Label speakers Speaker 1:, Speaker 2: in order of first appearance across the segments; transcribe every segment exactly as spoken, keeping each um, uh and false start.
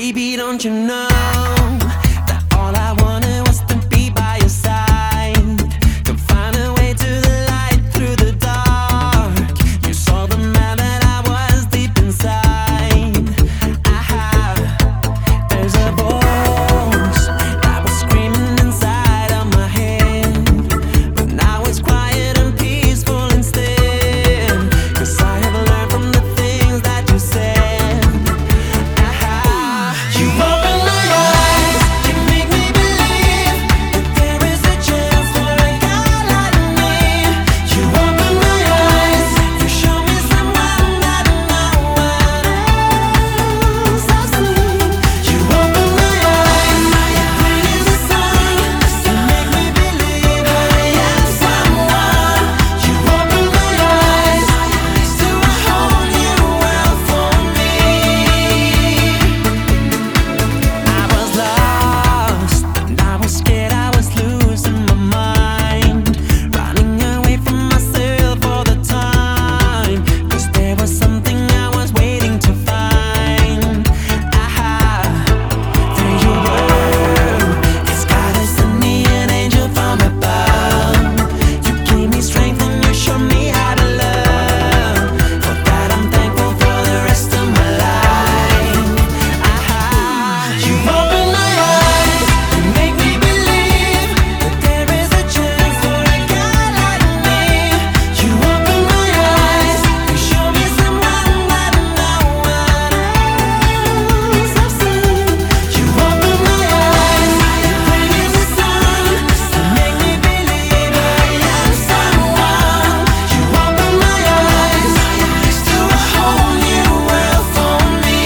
Speaker 1: Baby, don't you know that all I wanted was to be by your side, to find a way to the light through the dark. You saw the man that I was deep inside. Ah, there's a voice that was screaming inside of my head, but now it's quiet and peaceful instead, 'cause I have learned from the things that you said. You open my eyes, you make me believe that there is a chance for a guy like me. You open my eyes, you show me someone that no one else has seen. You open my eyes, you bring in the sun, you make me believe I am someone. You open my eyes to a whole new world for me. I was lost, and I was scared I was losing my mind, running away from myself all the time, 'cause there was something I was waiting to find. Ah, there you were, it's gotta send me an angel from above. You gave me strength and you showed me how to love. For that I'm thankful for the rest of my life. Ah, you open my eyes, you make me believe that there is a chance for a guy like me. You open my eyes, you show me someone that no one else has seen. You open my eyes, you bring in the sun, you make me believe I am someone. You open my eyes to a whole new world for me.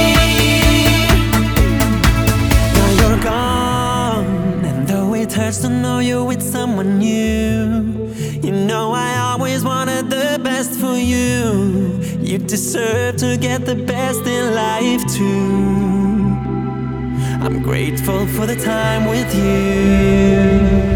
Speaker 1: Now you're gone, and though it hurts to know you're with someone new, you know I always wanted the best for you. You deserve to get the best in life too. I'm grateful for the time with you.